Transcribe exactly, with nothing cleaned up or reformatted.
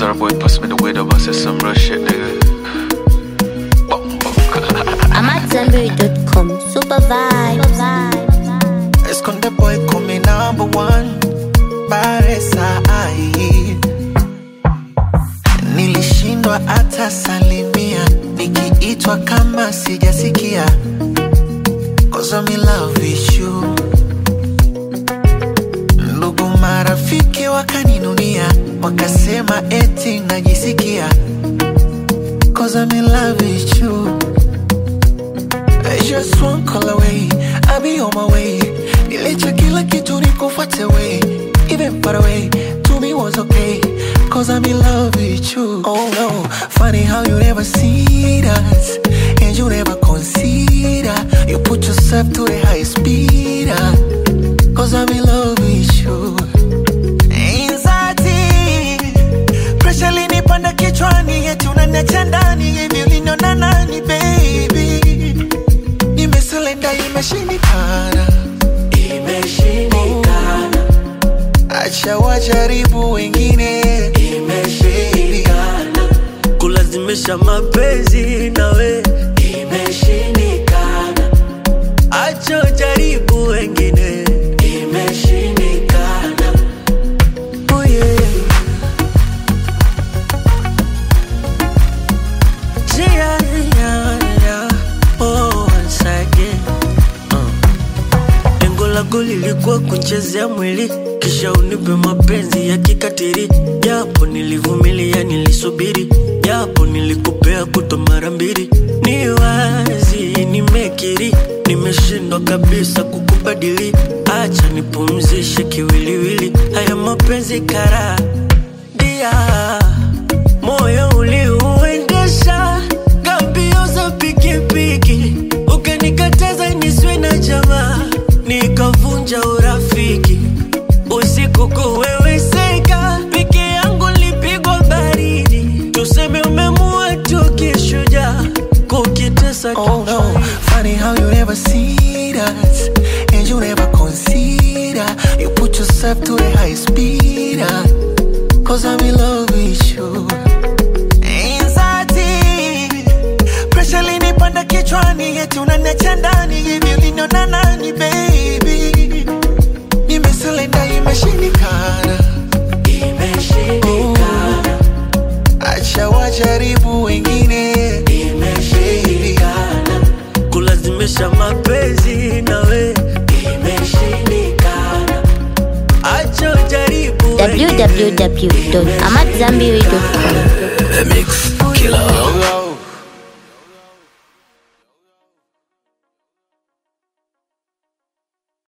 Zara boy pass me the weed up, I said some real shit, nigga. I'm at Zenberry dot com. Super vibes. Esconde boy come number one. Paresa ai. Nilishindwa hata salimia, nikiitwa kama sijasikia. Cause I'm in love with you. Ndugu marafiki wakaninunia, wakasema eti najisikia. Cause I'm in love with you. Just one call away, I'll be on my way. Nilicha kila kitu nikufuate way. Even far away, to me was okay. Cause I'm in love with you. Oh no, funny how you never see us, and you never consider. You put yourself to the highest speed. Cause I'm in love with you. Anxiety, pressure linipanda kichwani, eti unaniacha ndani, hivi uliniona nani baby? Nimesurrender, imeshindikana, imeshindikana. Acha wajaribu wengine, imeshindikana. Kulazimisha mapenzi nawe, imeshindikana. Acha wajaribu wengine, imeshindikana. Oh yeah. Yeah, yeah, yeah. Oh, once again. Uh. Lengo lako lilikuwa kunchezea mwili, kisha unipe mapenzi ya kikatiri. Japo nilivumilia, nilisubiri, japo nilikupea kuto mara mbili. Ni wazi nimekiri, nimeshindwa kabisa kukubadili. Acha nipumzishe kiwiliwili, haya mapenzi kara dia. Moyo uliuendesha gambio za pikipiki, ukanikataza niswe na jamaa, nikavunja urafiki. Usiku kuweweseka, peke yangu lipigwa baridi. Tuseme umemua tu kishujaa, kukitesa oh no, funny how you never see us, and you never consider. You put yourself to the highest speed. Cause I'm in love with you. Anxiety, pressure linipanda kichwani, eti unaniacha ndani, hivi uliniona nani baby? Nimesurrender, imeshindikana, imeshindikana. Acha wajaribu wengine, imeshindikana. Kulazimisha mapenzi nawe, imeshindikana. Acha wajaribu w w w dot amat zenberry dot com